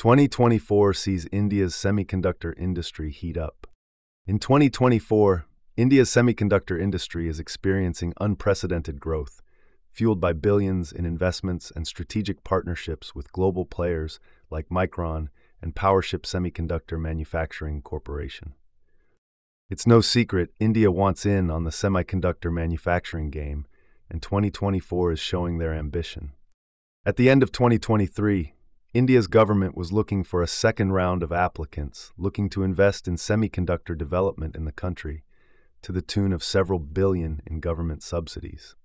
2024 sees India's semiconductor industry heat up. In 2024, India's semiconductor industry is experiencing unprecedented growth, fueled by billions in investments and strategic partnerships with global players like Micron and PowerChip Semiconductor Manufacturing Corporation. It's no secret India wants in on the semiconductor manufacturing game, and 2024 is showing their ambition. At the end of 2023, India's government was looking for a second round of applicants looking to invest in semiconductor development in the country, to the tune of several billion in government subsidies.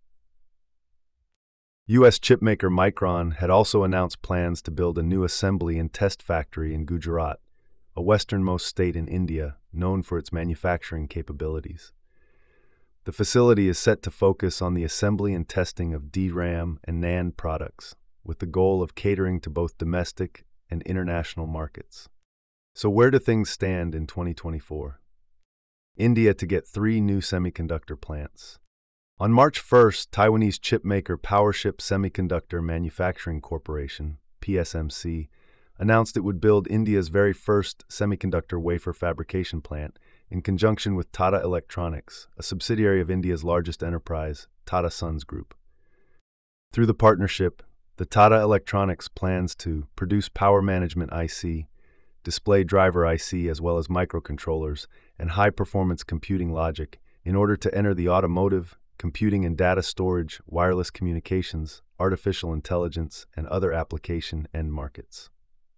U.S. chipmaker Micron had also announced plans to build a new assembly and test factory in Gujarat, a westernmost state in India known for its manufacturing capabilities. The facility is set to focus on the assembly and testing of DRAM and NAND products, with the goal of catering to both domestic and international markets. So where do things stand in 2024? India to get 3 new semiconductor plants. On March 1st, Taiwanese chipmaker PowerChip Semiconductor Manufacturing Corporation, PSMC, announced it would build India's very first semiconductor wafer fabrication plant in conjunction with Tata Electronics, a subsidiary of India's largest enterprise, Tata Sons Group. Through the partnership, the Tata Electronics plans to produce power management IC, display driver IC as well as microcontrollers, and high-performance computing logic in order to enter the automotive, computing and data storage, wireless communications, artificial intelligence, and other application end markets.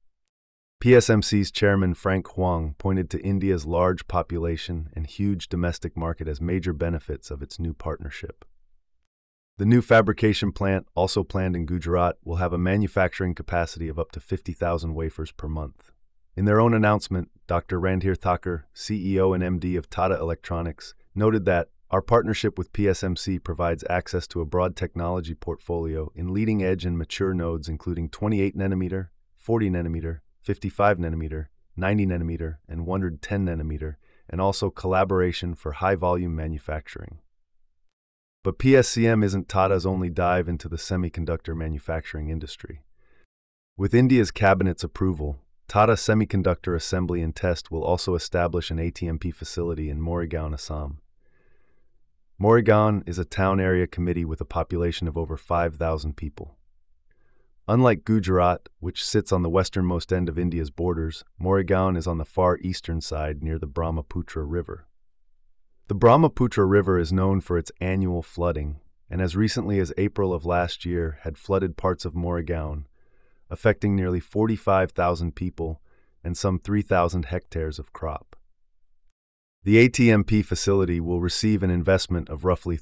PSMC's chairman Frank Huang pointed to India's large population and huge domestic market as major benefits of its new partnership. The new fabrication plant, also planned in Gujarat, will have a manufacturing capacity of up to 50,000 wafers per month. In their own announcement, Dr. Randhir Thakur, CEO and MD of Tata Electronics, noted that our partnership with PSMC provides access to a broad technology portfolio in leading-edge and mature nodes including 28nm, 40nm, 55nm, 90nm, and 110nm, and also collaboration for high-volume manufacturing. But PSCM isn't Tata's only dive into the semiconductor manufacturing industry. With India's cabinet's approval, Tata Semiconductor Assembly and Test will also establish an ATMP facility in Moregaon, Assam. Moregaon is a town area committee with a population of over 5,000 people. Unlike Gujarat, which sits on the westernmost end of India's borders, Moregaon is on the far eastern side near the Brahmaputra River. The Brahmaputra River is known for its annual flooding, and as recently as April of last year had flooded parts of Moregaon, affecting nearly 45,000 people and some 3,000 hectares of crop. The ATMP facility will receive an investment of roughly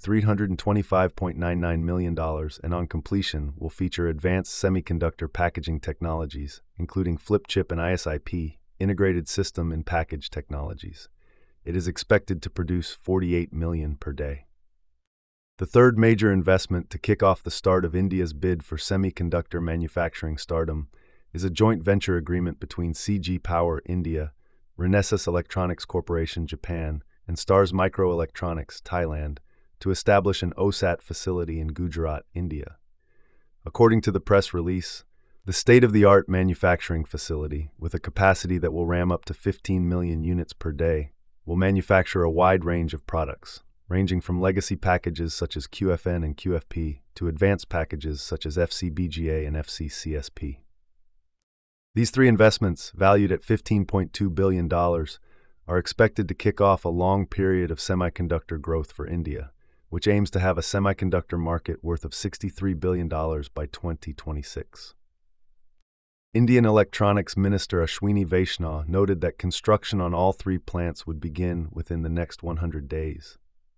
$325.99 million and on completion will feature advanced semiconductor packaging technologies, including flip chip and ISIP, integrated system and package technologies. It is expected to produce 48 million per day. The third major investment to kick off the start of India's bid for semiconductor manufacturing stardom is a joint venture agreement between CG Power India, Renesas Electronics Corporation Japan, and Stars Microelectronics Thailand to establish an OSAT facility in Gujarat, India. According to the press release, the state-of-the-art manufacturing facility, with a capacity that will ram up to 15 million units per day, will manufacture a wide range of products, ranging from legacy packages such as QFN and QFP to advanced packages such as FCBGA and FCCSP. These 3 investments, valued at $15.2 billion, are expected to kick off a long period of semiconductor growth for India, which aims to have a semiconductor market worth of $63 billion by 2026. Indian Electronics Minister Ashwini Vaishnaw noted that construction on all 3 plants would begin within the next 100 days.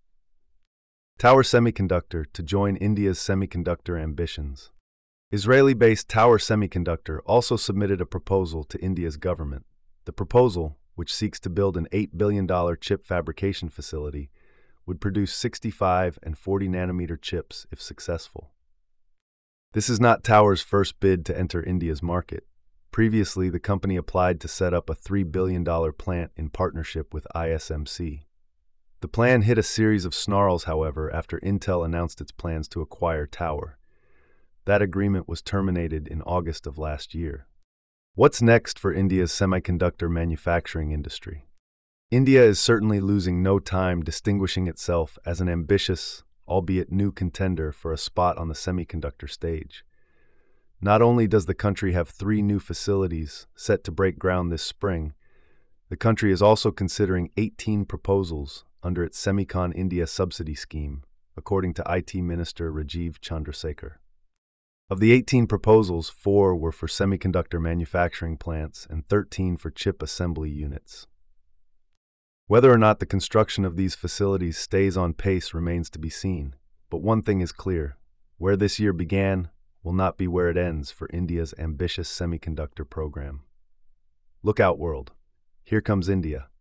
Tower Semiconductor to join India's semiconductor ambitions. Israeli-based Tower Semiconductor also submitted a proposal to India's government. The proposal, which seeks to build an $8 billion chip fabrication facility, would produce 65 and 40nm chips if successful. This is not Tower's first bid to enter India's market. Previously, the company applied to set up a $3 billion plant in partnership with ISMC. The plan hit a series of snarls, however, after Intel announced its plans to acquire Tower. That agreement was terminated in August of last year. What's next for India's semiconductor manufacturing industry? India is certainly losing no time distinguishing itself as an ambitious, albeit new contender for a spot on the semiconductor stage. Not only does the country have 3 new facilities set to break ground this spring, the country is also considering 18 proposals under its Semicon India subsidy scheme, according to IT Minister Rajiv Chandrasekhar. Of the 18 proposals, 4 were for semiconductor manufacturing plants and 13 for chip assembly units. Whether or not the construction of these facilities stays on pace remains to be seen, but one thing is clear: where this year began will not be where it ends for India's ambitious semiconductor program. Look out, world. Here comes India.